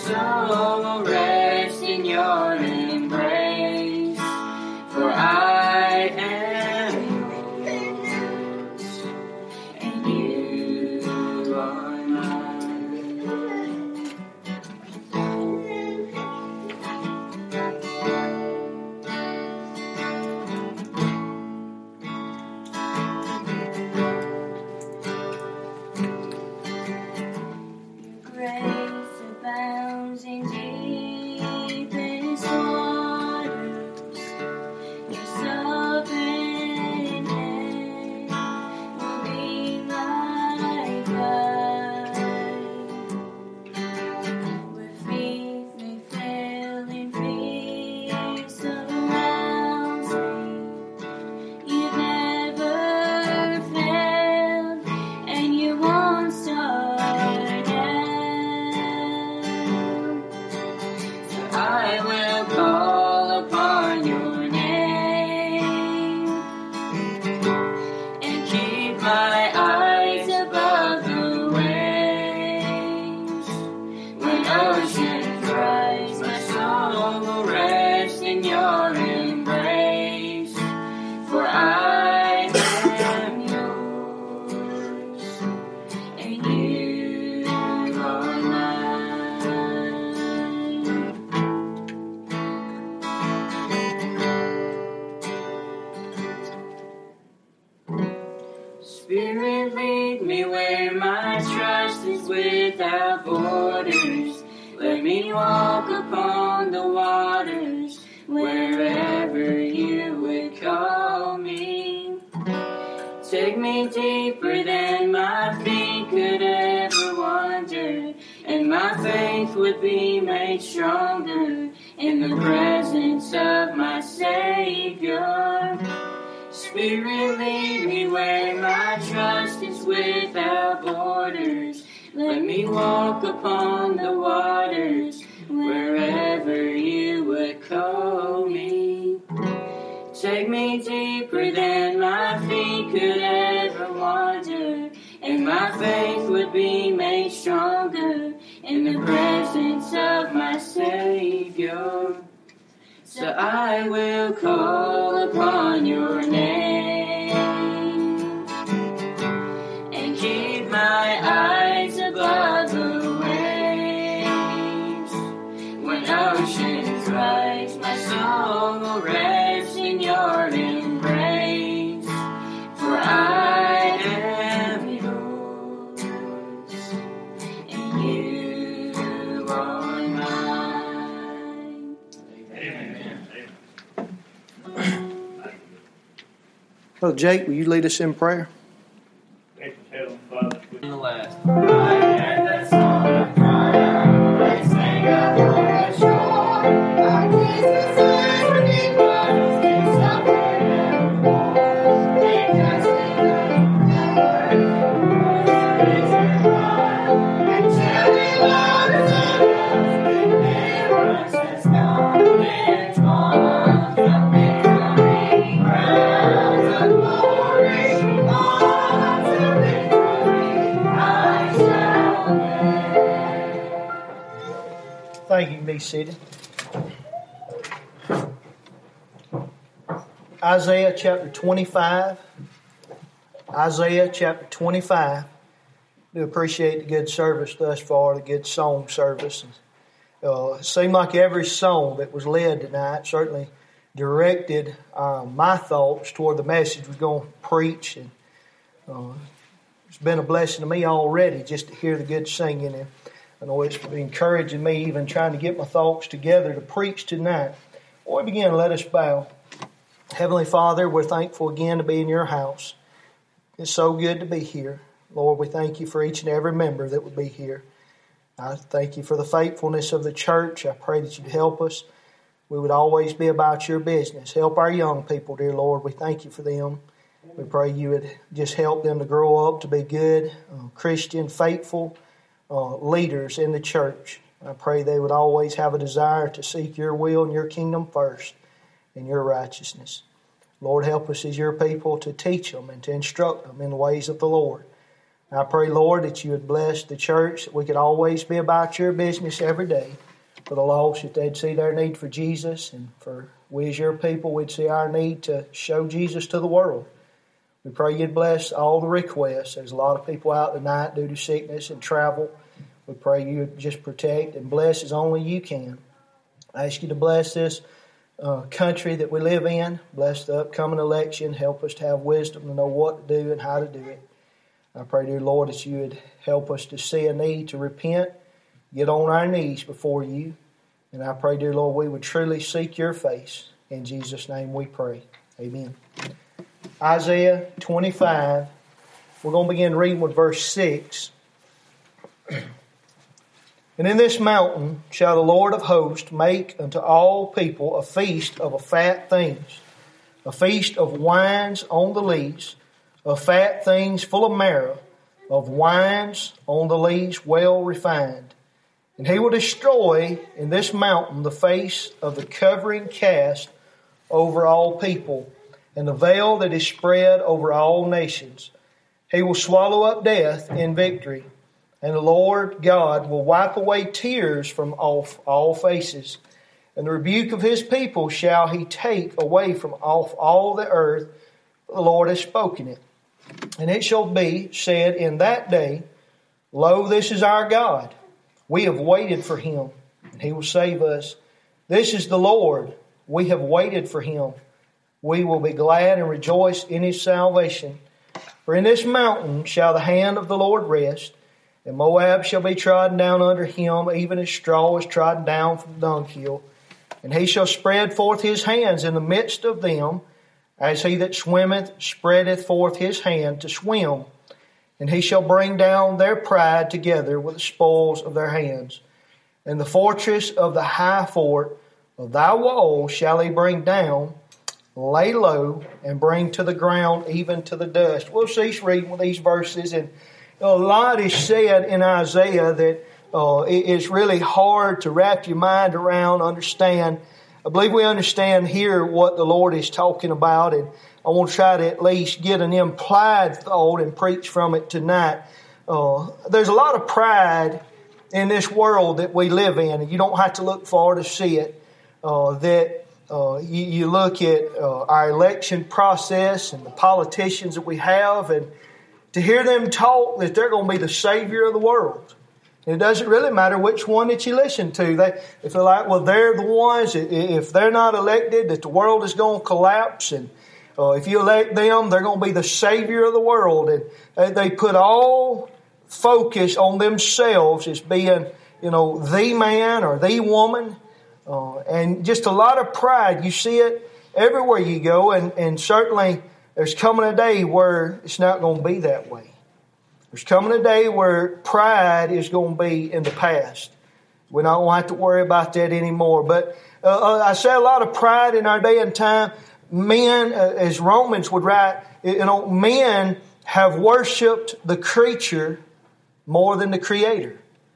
soul will rest in your embrace, for I am yours, and you are mine. Grace abounds in deepest waters. Your sovereign hand will be my guide. Where faith may fail and fear surrounds me, you've never failed, and you won't start now. So I will call upon your name and keep my eyes above the waves. When oceans rise, my soul will rest in your embrace, for I am yours, and you are mine. Spirit, lead me where my trust is without borders. Let me walk upon the waters wherever you would call me. Take me deeper than my feet could ever wander, and my faith would be made stronger in the presence of my Savior. Spirit, lead me where my trust is without borders. Let me walk upon the waters wherever you would call me. Take me deeper than my feet could ever wander, and my faith would be made stronger in the presence of my Savior. So I will call upon your name and keep my eyes above the waves. When oceans rise, my soul will rest in your embrace, for I am yours, and you are mine. Brother Jake, will you lead us in prayer? In the last. Thank you. You can be seated. Isaiah chapter 25. Isaiah chapter 25. Do appreciate the good service thus far, the good song service. It seemed like every song that was led tonight certainly directed my thoughts toward the message we're going to preach. And it's been a blessing to me already just to hear the good singing. And I know it's been encouraging me even trying to get my thoughts together to preach tonight. Before we begin, let us bow. Heavenly Father, we're thankful again to be in your house. It's so good to be here. Lord, we thank you for each and every member that will be here. I thank you for the faithfulness of the church. I pray that you'd help us. We would always be about your business. Help our young people, dear Lord. We thank you for them. We pray you would just help them to grow up to be good, Christian, faithful leaders in the church. I pray they would always have a desire to seek your will and your kingdom first and your righteousness. Lord, help us as your people to teach them and to instruct them in the ways of the Lord. I pray, Lord, that you would bless the church, that we could always be about your business every day. For the lost, that they'd see their need for Jesus, and for we as your people, we'd see our need to show Jesus to the world. We pray you'd bless all the requests. There's a lot of people out tonight due to sickness and travel. We pray you would just protect and bless as only you can. I ask you to bless this country that we live in. Bless the upcoming election. Help us to have wisdom to know what to do and how to do it. I pray, dear Lord, that you would help us to see a need to repent, get on our knees before you. And I pray, dear Lord, we would truly seek your face. In Jesus' name we pray. Amen. Isaiah 25. We're going to begin reading with verse 6. And in this mountain shall the Lord of hosts make unto all people a feast of fat things, a feast of wines on the lees, of fat things full of marrow, of wines on the lees well refined. And he will destroy in this mountain the face of the covering cast over all people, and the veil that is spread over all nations. He will swallow up death in victory, and the Lord God will wipe away tears from off all faces. And the rebuke of his people shall he take away from off all the earth. The Lord has spoken it. And it shall be said in that day, Lo, this is our God. We have waited for him, and he will save us. This is the Lord. We have waited for him. We will be glad and rejoice in his salvation. For in this mountain shall the hand of the Lord rest, and Moab shall be trodden down under him, even as straw is trodden down from the dunghill. And he shall spread forth his hands in the midst of them, as he that swimmeth spreadeth forth his hand to swim. And he shall bring down their pride together with the spoils of their hands. And the fortress of the high fort of thy walls shall he bring down, lay low, and bring to the ground, even to the dust. We'll cease reading with these verses. And a lot is said in Isaiah that it's really hard to wrap your mind around, understand. I believe we understand here what the Lord is talking about, and I want to try to at least get an implied thought and preach from it tonight. There's a lot of pride in this world that we live in, and you don't have to look far to see it. You look at our election process and the politicians that we have, and to hear them talk that they're going to be the savior of the world. It doesn't really matter which one that you listen to. They feel like, well, they're the ones, if they're not elected, that the world is going to collapse. And if you elect them, they're going to be the savior of the world. And they put all focus on themselves as being, the man or the woman. And just a lot of pride. You see it everywhere you go. And certainly there's coming a day where it's not going to be that way. There's coming a day where pride is going to be in the past. We don't have to worry about that anymore. But I say a lot of pride in our day and time. Men, as Romans would write, men have worshipped the creature more than the Creator.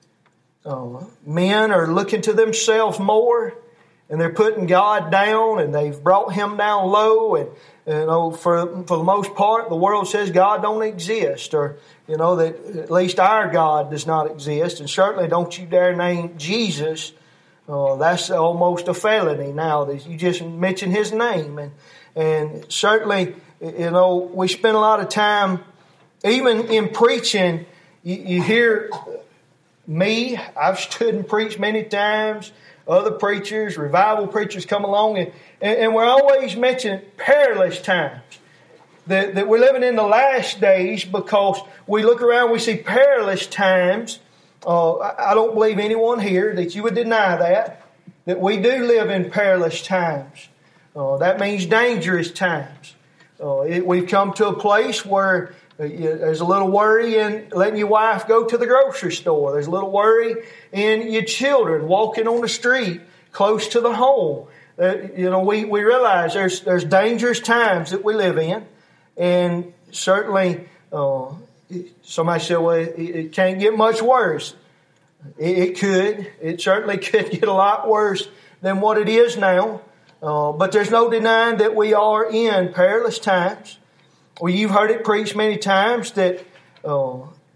Men are looking to themselves more, and they're putting God down, and they've brought him down low. And for the most part, the world says God don't exist, or that at least our God does not exist. And certainly don't you dare name Jesus. That's almost a felony now that you just mention his name. And certainly, we spend a lot of time, even in preaching, you hear me, I've stood and preached many times, other preachers, revival preachers come along, and we're always mentioning perilous times. That we're living in the last days, because we look around, we see perilous times. I don't believe anyone here that you would deny that we do live in perilous times. That means dangerous times. We've come to a place where there's a little worry in letting your wife go to the grocery store. There's a little worry in your children walking on the street close to the home. We realize there's dangerous times that we live in. And certainly, somebody said, well, it can't get much worse. It could. It certainly could get a lot worse than what it is now. But there's no denying that we are in perilous times. Well, you've heard it preached many times that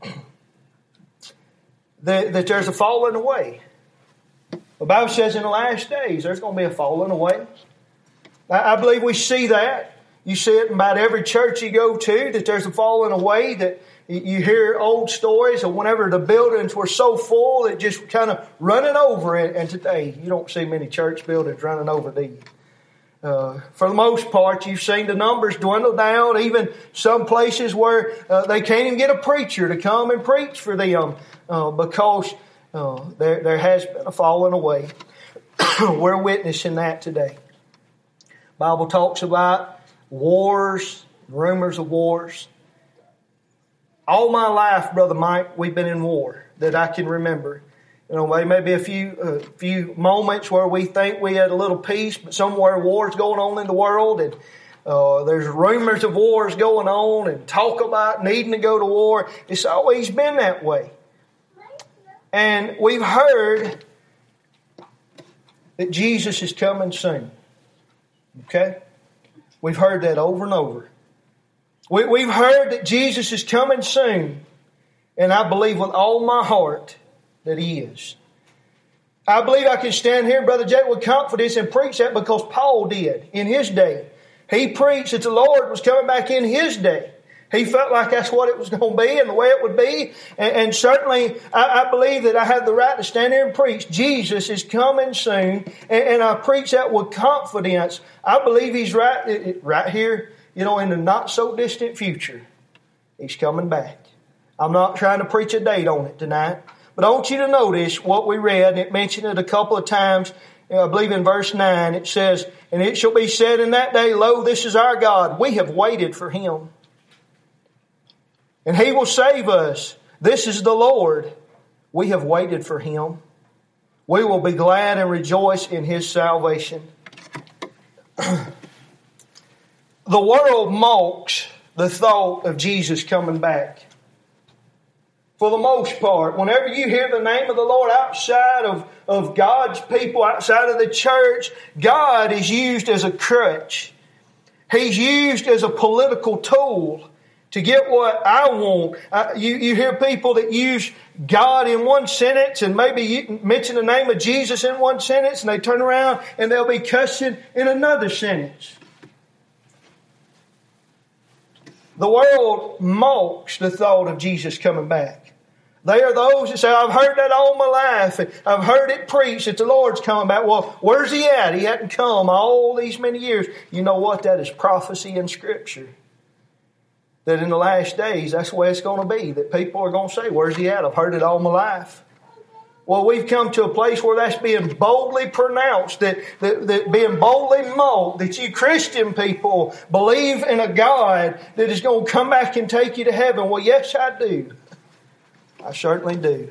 that there's a falling away. The Bible says in the last days there's going to be a falling away. I believe we see that. You see it in about every church you go to, that there's a falling away, that you hear old stories of whenever the buildings were so full that just kind of running over. And today you don't see many church buildings running over, do you? For the most part, you've seen the numbers dwindle down, even some places where they can't even get a preacher to come and preach for them because there has been a falling away. We're witnessing that today. The Bible talks about wars, rumors of wars. All my life, Brother Mike, we've been in war that I can remember. You know, maybe a few moments where we think we had a little peace, but somewhere war's going on in the world, and there's rumors of wars going on, and talk about needing to go to war. It's always been that way. And we've heard that Jesus is coming soon. Okay? We've heard that over and over. We've heard that Jesus is coming soon, and I believe with all my heart that He is. I believe I can stand here, Brother Jake, with confidence and preach that because Paul did in his day. He preached that the Lord was coming back in his day. He felt like that's what it was going to be and the way it would be. And certainly I believe that I have the right to stand here and preach. Jesus is coming soon. And I preach that with confidence. I believe He's right here, you know, in the not so distant future. He's coming back. I'm not trying to preach a date on it tonight. But I want you to notice what we read, and it mentioned it a couple of times. I believe in verse 9 it says, "And it shall be said in that day, Lo, this is our God. We have waited for Him. And He will save us. This is the Lord. We have waited for Him. We will be glad and rejoice in His salvation." The world mocks the thought of Jesus coming back. For the most part, whenever you hear the name of the Lord outside of God's people, outside of the church, God is used as a crutch. He's used as a political tool to get what I want. You hear people that use God in one sentence and maybe you mention the name of Jesus in one sentence and they turn around and they'll be cussing in another sentence. The world mocks the thought of Jesus coming back. They are those that say, I've heard that all my life. I've heard it preached that the Lord's coming back. Well, where's He at? He hadn't come all these many years. You know what? That is prophecy in Scripture. That in the last days, that's the way it's going to be. That people are going to say, where's He at? I've heard it all my life. Well, we've come to a place where that's being boldly pronounced, that being boldly mocked, that you Christian people believe in a God that is going to come back and take you to heaven. Well, yes, I do. I certainly do.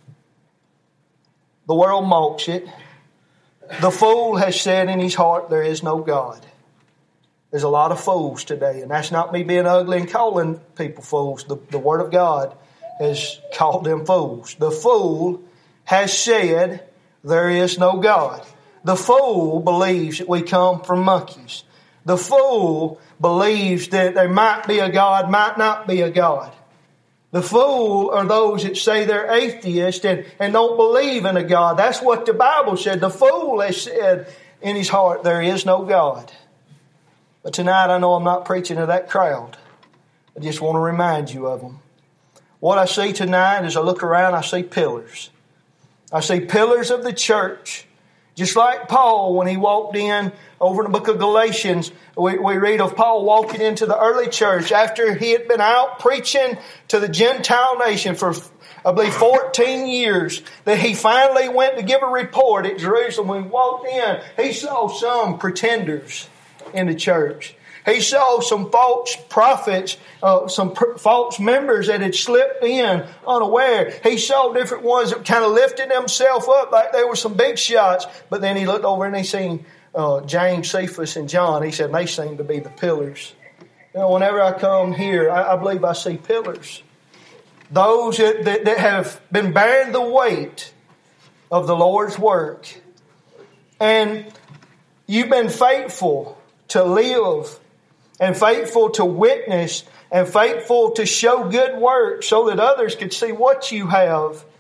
The world mocks it. The fool has said in his heart, there is no God. There's a lot of fools today, and that's not me being ugly and calling people fools. The Word of God has called them fools. The fool has said, there is no God. The fool believes that we come from monkeys. The fool believes that there might be a God, might not be a God. The fool are those that say they're atheists and don't believe in a God. That's what the Bible said. The fool has said in his heart, there is no God. But tonight I know I'm not preaching to that crowd. I just want to remind you of them. What I see tonight as I look around, I see pillars. I see pillars of the church. Just like Paul, when he walked in over in the book of Galatians, we read of Paul walking into the early church after he had been out preaching to the Gentile nation for, I believe, 14 years, that he finally went to give a report at Jerusalem. When he walked in, he saw some pretenders in the church. He saw some false prophets, some false members that had slipped in unaware. He saw different ones that kind of lifted themselves up like they were some big shots. But then he looked over and he seen James, Cephas, and John. He said, they seem to be the pillars. You know, whenever I come here, I believe I see pillars. Those that have been bearing the weight of the Lord's work. And you've been faithful to live and faithful to witness and faithful to show good work so that others could see what you have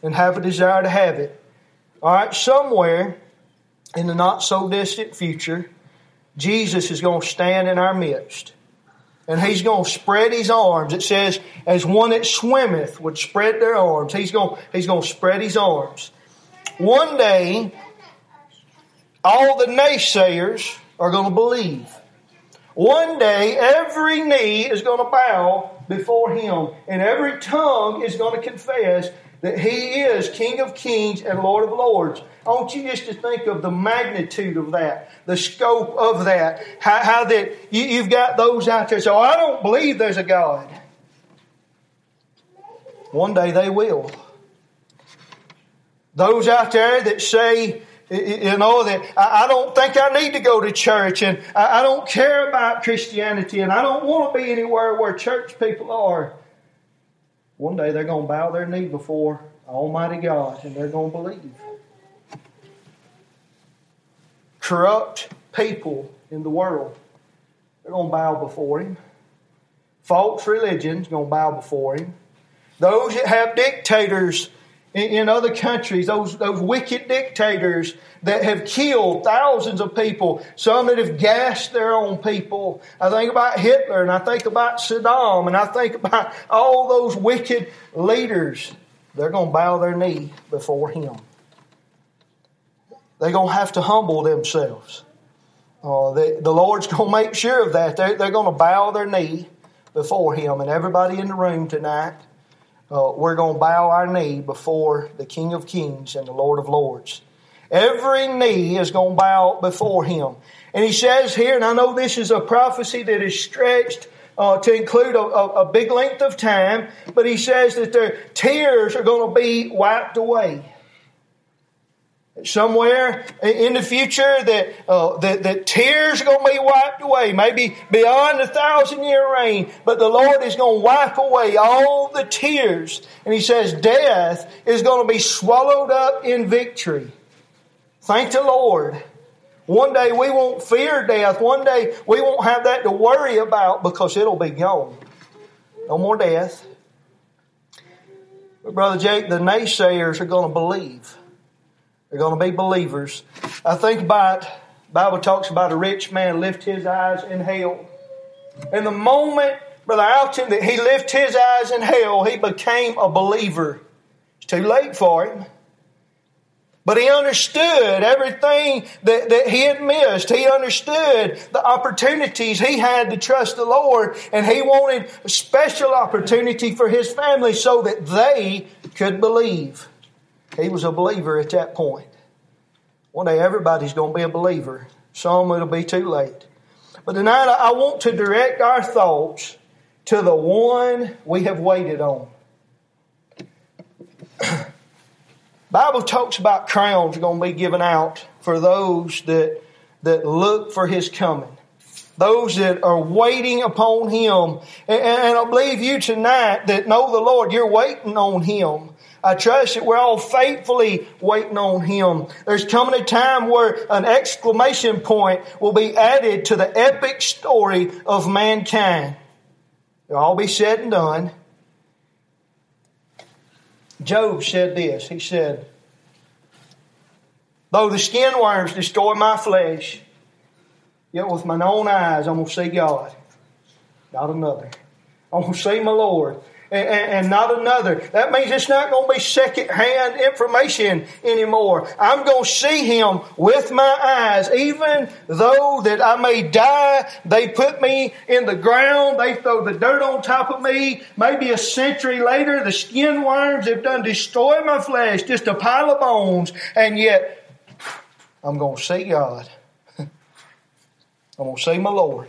and have a desire to have it. All right, somewhere in the not so distant future, Jesus is going to stand in our midst. And He's going to spread His arms. It says, as one that swimmeth would spread their arms. He's going to spread His arms. One day, all the naysayers are going to believe. One day, every knee is going to bow before Him. And every tongue is going to confess that He is King of Kings and Lord of Lords. I want you just to think of the magnitude of that, the scope of that, how that you've got those out there. So I don't believe there's a God. One day they will. Those out there that say, that I don't think I need to go to church, and I don't care about Christianity, and I don't want to be anywhere where church people are. One day they're going to bow their knee before Almighty God, and they're going to believe. Corrupt people in the world, they're going to bow before Him. False religion's going to bow before Him. Those that have dictators in other countries, those wicked dictators that have killed thousands of people, some that have gassed their own people. I think about Hitler, and I think about Saddam, and I think about all those wicked leaders. They're going to bow their knee before Him. They're going to have to humble themselves. The Lord's going to make sure of that. They're going to bow their knee before Him. And everybody in the room tonight, we're going to bow our knee before the King of Kings and the Lord of Lords. Every knee is going to bow before Him. And He says here, and I know this is a prophecy that is stretched to include a big length of time, but He says that their tears are going to be wiped away. Somewhere in the future that tears are going to be wiped away, maybe beyond the 1,000-year reign, but the Lord is going to wipe away all the tears. And He says death is going to be swallowed up in victory. Thank the Lord. One day we won't fear death. One day we won't have that to worry about because it'll be gone. No more death. But Brother Jake, the naysayers are going to believe. They're going to be believers. I think about, the Bible talks about a rich man lift his eyes in hell. And the moment, Brother Alton, that he lifted his eyes in hell, he became a believer. It's too late for him. But he understood everything that he had missed. He understood the opportunities he had to trust the Lord. And he wanted a special opportunity for his family so that they could believe. He was a believer at that point. One day everybody's going to be a believer. Some it'll be too late. But tonight I want to direct our thoughts to the one we have waited on. Bible talks about crowns are going to be given out for those that look for His coming. Those that are waiting upon Him. And I believe you tonight that know the Lord, you're waiting on Him. I trust that we're all faithfully waiting on Him. There's coming a time where an exclamation point will be added to the epic story of mankind. It'll all be said and done. Job said this. He said, though the skin worms destroy my flesh, yet with mine own eyes I'm going to see God, not another. I'm going to see my Lord. And not another. That means it's not going to be second-hand information anymore. I'm going to see Him with my eyes. Even though that I may die, they put me in the ground, they throw the dirt on top of me. Maybe a century later, the skin worms have done destroyed my flesh, just a pile of bones. And yet, I'm going to see God. I'm going to see my Lord.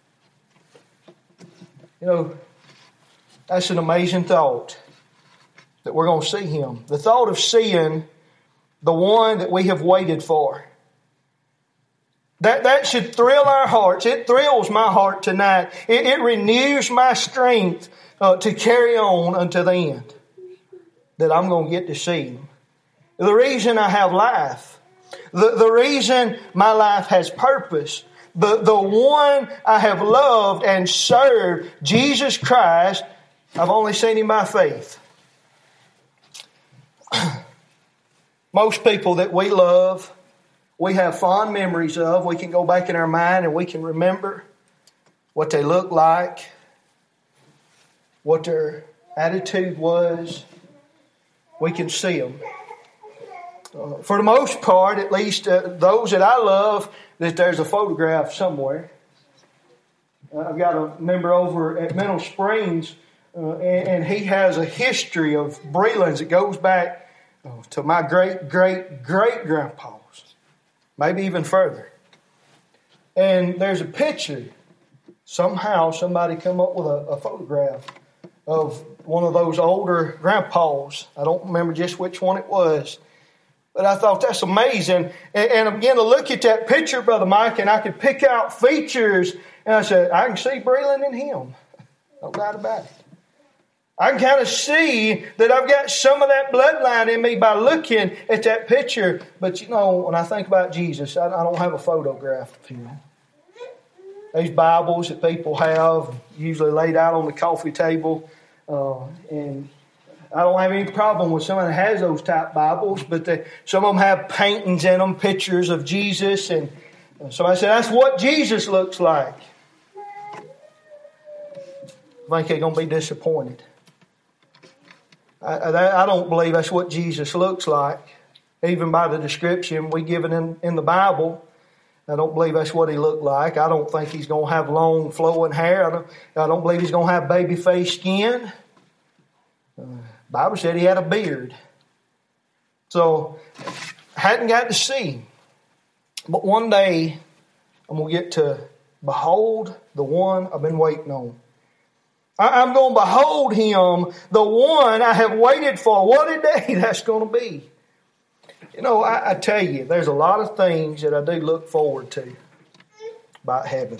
You know, that's an amazing thought, that we're going to see Him. The thought of seeing the one that we have waited for. That should thrill our hearts. It thrills my heart tonight. It renews my strength to carry on unto the end. That I'm going to get to see Him. The reason I have life. The reason my life has purpose. The one I have loved and served, Jesus Christ, I've only seen Him by faith. most people that we love, we have fond memories of. We can go back in our mind and we can remember what they looked like, what their attitude was. We can see them. For the most part, at least those that I love, that there's a photograph somewhere. I've got a member over at Mineral Springs, and he has a history of Brelands that goes back to my great-great-great-grandpas, maybe even further. And there's a picture. Somehow somebody come up with a photograph of one of those older grandpas. I don't remember just which one it was. But I thought, that's amazing. And I began to look at that picture, Brother Mike, and I could pick out features. And I said, I can see Breland in him. No doubt about it. I can kind of see that I've got some of that bloodline in me by looking at that picture. But you know, when I think about Jesus, I don't have a photograph of him. These Bibles that people have, usually laid out on the coffee table, and I don't have any problem with someone that has those type Bibles, but some of them have paintings in them, pictures of Jesus, and somebody said, that's what Jesus looks like. I think they're going to be disappointed. I don't believe that's what Jesus looks like, even by the description we given in the Bible. I don't believe that's what he looked like. I don't think he's going to have long flowing hair. I don't believe he's going to have baby-faced skin. Bible said he had a beard. So, I hadn't got to see him. But one day, I'm going to get to behold the one I've been waiting on. I'm going to behold him, the one I have waited for. What a day that's going to be. You know, I tell you, there's a lot of things that I do look forward to about heaven.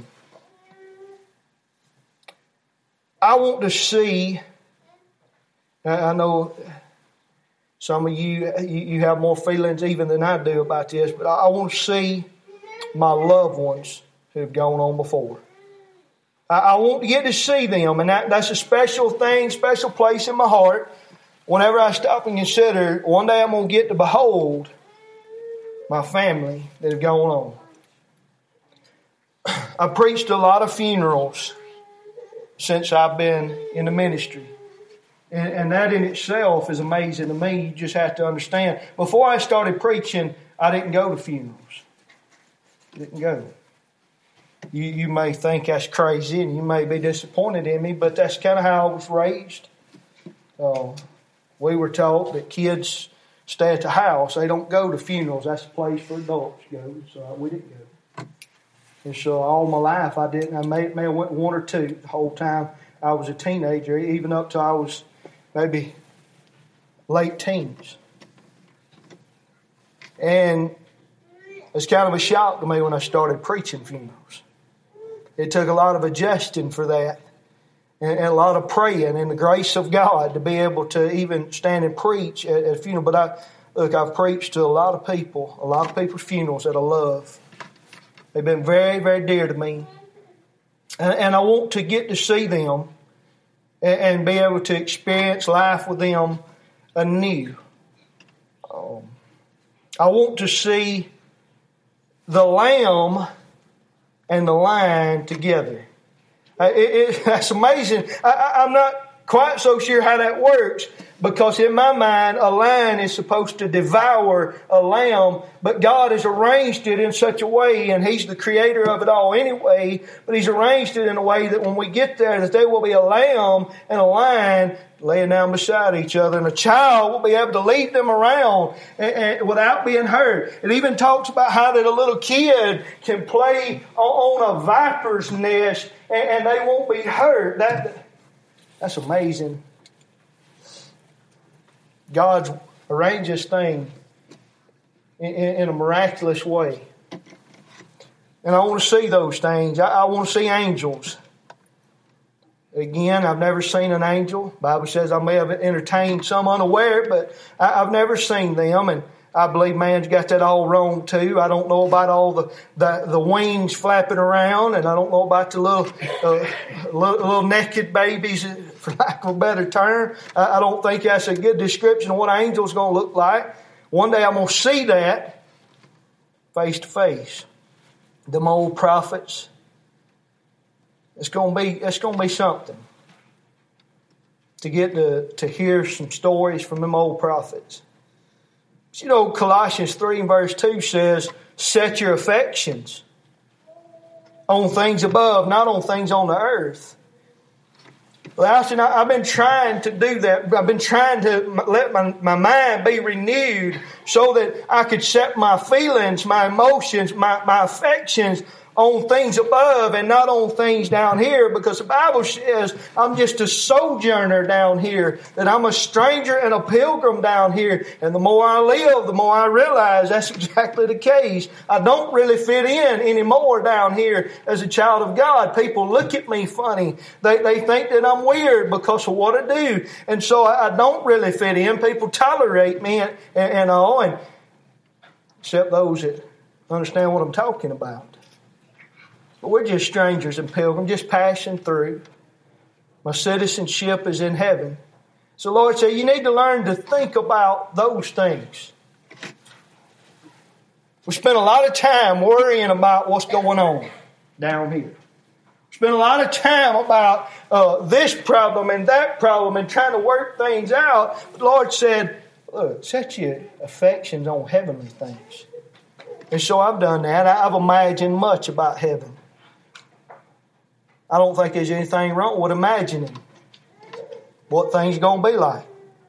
I want to see, I know some of you have more feelings even than I do about this, but I want to see my loved ones who have gone on before. I want to get to see them, and that's a special thing, special place in my heart. Whenever I stop and consider, one day I'm going to get to behold my family that have gone on. I preached a lot of funerals since I've been in the ministry. And that in itself is amazing to me. You just have to understand. Before I started preaching, I didn't go to funerals. I didn't go. You may think that's crazy and you may be disappointed in me, but that's kind of how I was raised. We were taught that kids stay at the house. They don't go to funerals. That's a place for adults to go. So we didn't go. And so all my life I didn't. I may have went one or two the whole time I was a teenager, even up till I was maybe late teens. And it's kind of a shock to me when I started preaching funerals. It took a lot of adjusting for that. And a lot of praying and the grace of God to be able to even stand and preach at a funeral. But I've preached to a lot of people's funerals that I love. They've been very, very dear to me. And I want to get to see them and be able to experience life with them anew. I want to see the lamb and the lion together. That's amazing. I'm not quite so sure how that works, because in my mind, a lion is supposed to devour a lamb, but God has arranged it in such a way, and He's the creator of it all anyway, but He's arranged it in a way that when we get there, that there will be a lamb and a lion laying down beside each other, and a child will be able to lead them around and without being hurt. It even talks about how that a little kid can play on a viper's nest and they won't be hurt. That's amazing. God's arranged this thing in a miraculous way. And I want to see those things. I want to see angels. Again, I've never seen an angel. The Bible says I may have entertained some unaware, but I've never seen them. And I believe man's got that all wrong too. I don't know about all the wings flapping around, and I don't know about the little naked babies, for lack of a better term. I don't think that's a good description of what an angel's going to look like. One day I'm going to see that face to face. Them old prophets. It's going to be something to get to hear some stories from them old prophets. But you know, Colossians 3 and verse 2 says, set your affections on things above, not on things on the earth. Well, Austin, I've been trying to do that. I've been trying to let my mind be renewed so that I could set my feelings, my emotions, my affections on things above and not on things down here, because the Bible says I'm just a sojourner down here, that I'm a stranger and a pilgrim down here. And the more I live, the more I realize that's exactly the case. I don't really fit in anymore down here as a child of God. People look at me funny. They think that I'm weird because of what I do. And so I don't really fit in. People tolerate me and all, and except those that understand what I'm talking about. But we're just strangers and pilgrims, just passing through. My citizenship is in heaven. So Lord said, you need to learn to think about those things. We spend a lot of time worrying about what's going on down here. We spend a lot of time about this problem and that problem and trying to work things out. But the Lord said, look, set your affections on heavenly things. And so I've done that. I've imagined much about heaven. I don't think there's anything wrong with imagining what things are going to be like.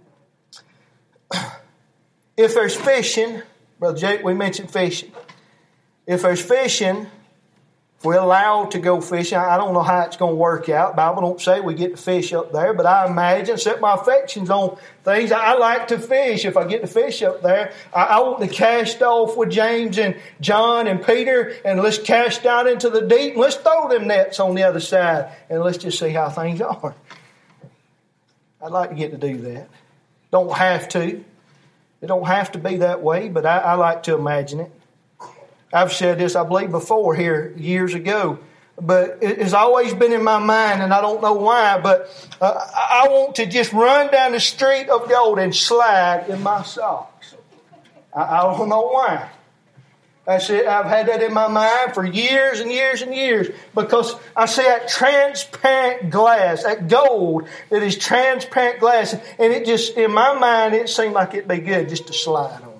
If there's fishing, Brother Jake, we mentioned fishing. If there's fishing, if we're allowed to go fishing, I don't know how it's going to work out. The Bible don't say we get to fish up there, but I imagine, set my affections on things. I like to fish. If I get to fish up there, I want to cast off with James and John and Peter, and let's cast down into the deep, and let's throw them nets on the other side, and let's just see how things are. I'd like to get to do that. Don't have to. It don't have to be that way, but I like to imagine it. I've said this, I believe, before here years ago, but it's always been in my mind, and I don't know why, but I want to just run down the street of gold and slide in my socks. I don't know why. That's it. I've had that in my mind for years and years and years, because I see that transparent glass, that gold that is transparent glass, and it just, in my mind, it seemed like it'd be good just to slide on.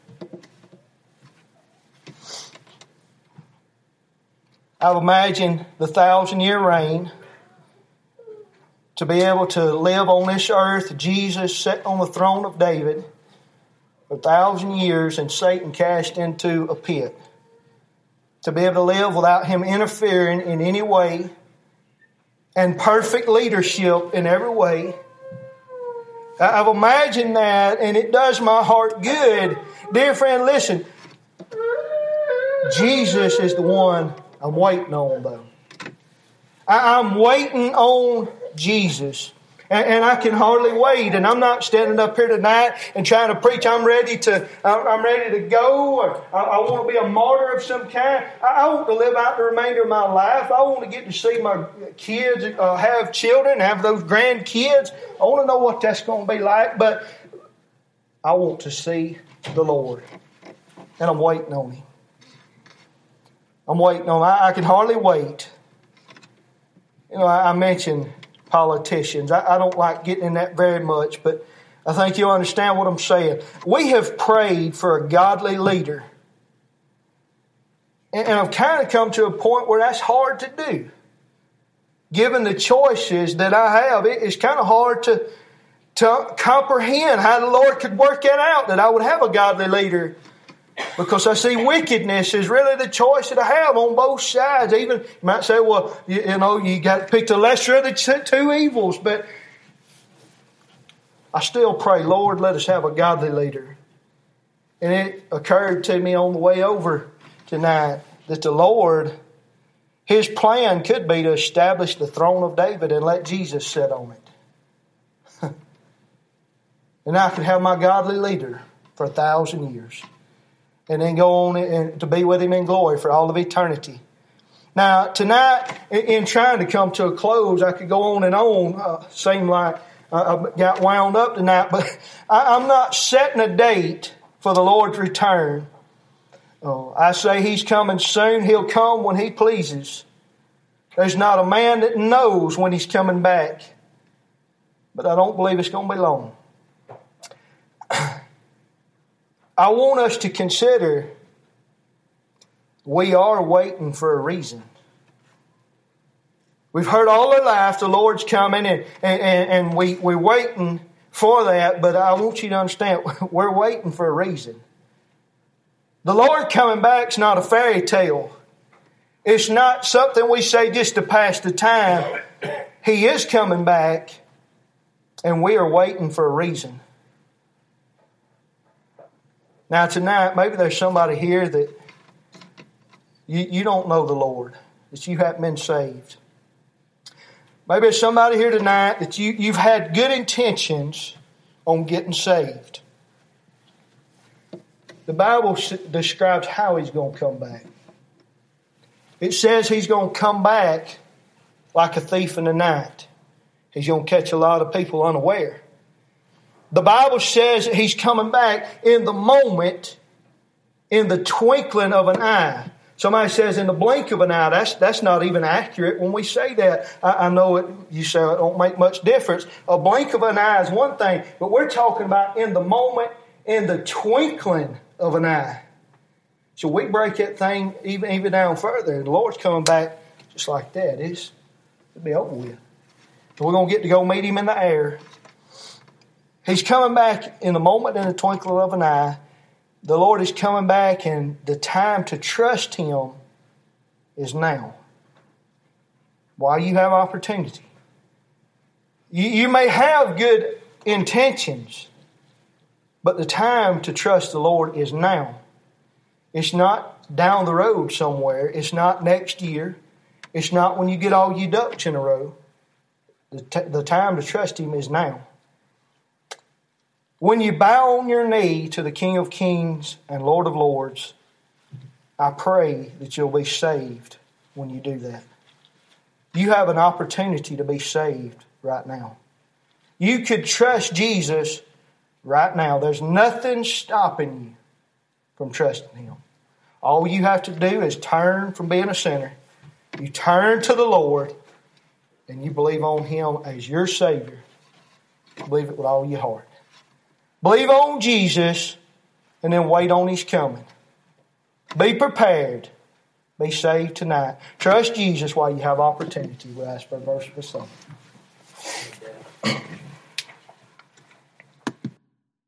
I've imagined the 1,000-year reign, to be able to live on this earth, Jesus sat on the throne of David for 1,000 years and Satan cast into a pit. To be able to live without him interfering in any way, and perfect leadership in every way. I've imagined that, and it does my heart good. Dear friend, listen. Jesus is the one I'm waiting on, though. I'm waiting on Jesus. And I can hardly wait. And I'm not standing up here tonight and trying to preach I'm ready to go, or I want to be a martyr of some kind. I want to live out the remainder of my life. I want to get to see my kids have children, have those grandkids. I want to know what that's going to be like. But I want to see the Lord. And I'm waiting on Him. I'm waiting on. I can hardly wait. You know, I mentioned politicians. I don't like getting in that very much, but I think you'll understand what I'm saying. We have prayed for a godly leader. And I've kind of come to a point where that's hard to do. Given the choices that I have, it's kind of hard to comprehend how the Lord could work that out, that I would have a godly leader. Because I see wickedness is really the choice that I have on both sides. Even you might say, well, you got to pick the lesser of the two evils. But I still pray, Lord, let us have a godly leader. And it occurred to me on the way over tonight that the Lord, His plan could be to establish the throne of David and let Jesus sit on it. And I could have my godly leader for 1,000 years. And then go on and to be with Him in glory for all of eternity. Now, tonight, in trying to come to a close, I could go on and on. Seemed like I got wound up tonight. But I'm not setting a date for the Lord's return. I say He's coming soon. He'll come when He pleases. There's not a man that knows when He's coming back. But I don't believe it's going to be long. I want us to consider we are waiting for a reason. We've heard all our life the Lord's coming and we're waiting for that, but I want you to understand we're waiting for a reason. The Lord coming back is not a fairy tale. It's not something we say just to pass the time. He is coming back and we are waiting for a reason. Now tonight, maybe there's somebody here that you don't know the Lord, that you haven't been saved. Maybe there's somebody here tonight that you've had good intentions on getting saved. The Bible describes how He's going to come back. It says He's going to come back like a thief in the night. He's going to catch a lot of people unaware. The Bible says that He's coming back in the moment, in the twinkling of an eye. Somebody says in the blink of an eye. That's not even accurate when we say that. I know it. You say it don't make much difference. A blink of an eye is one thing, but we're talking about in the moment, in the twinkling of an eye. So we break that thing even down further. The Lord's coming back just like that. It'll be over with. So we're going to get to go meet Him in the air. He's coming back in the moment, in the twinkling of an eye. The Lord is coming back, and the time to trust Him is now. While you have opportunity. You may have good intentions, but the time to trust the Lord is now. It's not down the road somewhere. It's not next year. It's not when you get all your ducks in a row. The time to trust Him is now. When you bow on your knee to the King of Kings and Lord of Lords, I pray that you'll be saved when you do that. You have an opportunity to be saved right now. You could trust Jesus right now. There's nothing stopping you from trusting Him. All you have to do is turn from being a sinner. You turn to the Lord and you believe on Him as your Savior. Believe it with all your heart. Believe on Jesus and then wait on His coming. Be prepared. Be saved tonight. Trust Jesus while you have opportunity. We'll ask for a verse of the song.